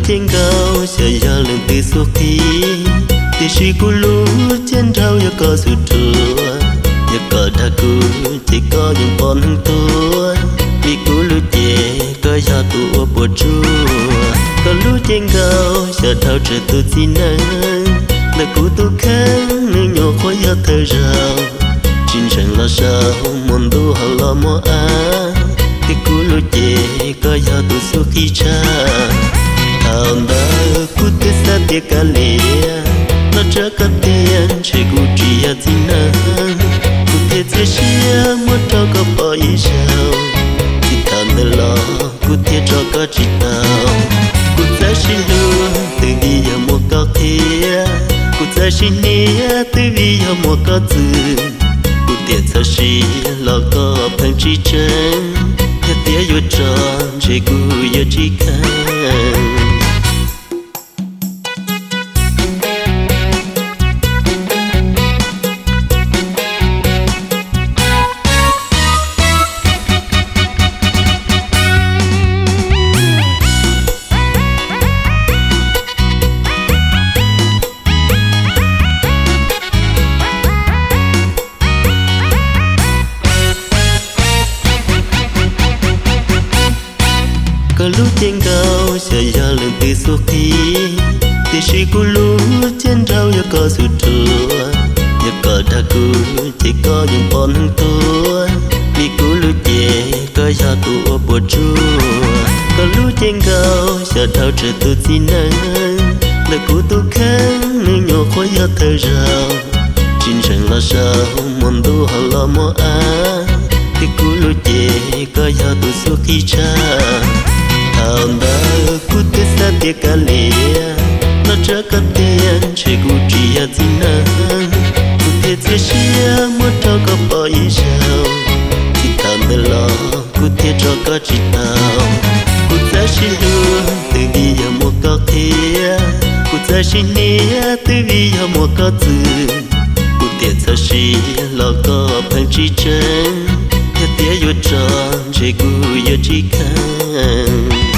trên cao sẽ ra lần từ suốt khi thì suy cô lú trên rau ya có sự trưa ya có đã cứ chỉ có những con hưng tua vì cô lú chè có ya tụ bùa chua có lú trên cao sẽ thao trở tu xin nắng là cô tu kháng nơi nhỏ khói ya thơ rào chính chẳng là sao muốn tu hào lo mua á thì cô lú chè có ya tụ suốt khi cha thao đã cô tết xa tiệc cả lìa nó trở cả tiền chỉ cô chỉ ya xin nắng cô tết sẽ chia muốn cho có bao ý sao chỉ thao đã lo cô tết cho có chỉ tao cô sẽ xin luôn từ vì giờ mua có kia cô sẽ xin nia từ vì giờ mua có từ cô tết sẽ xin lo có phần chỉ chân ya tết yêu tròn chỉ cô yêu chỉ khăn có lúc trên cao sẽ ra lần từ suốt khi thì suy cô lú trên rau ya có sự trưa ya có đã cứ chỉ có những con hưng tua vì cô lú chè có ya tụ bùa chua có lúc trên cao sẽ thao trở tu xin nắng là cô tu kháng nơi nhỏ khói ya thơ rào chính chẳng là sao muốn tu hào lo mua á thì cô lú chè có ya tụ suốt khi cha thao đã cô tết xa tiệc cả lìa nó trở cả tiền chỉ cô chỉ ya xin nắng cô tết sẽ chia muốn cho có bao ý sao thì thao đã lo cô tết cho có chỉ tao cô sẽ xin luôn từ vì giờ mua có kia cô sẽ xin nia từ vì giờ mua có từ cô tết sẽ xin lo có phần chỉ chân ya tết yêu tròn chỉ cô yêu chỉ khăn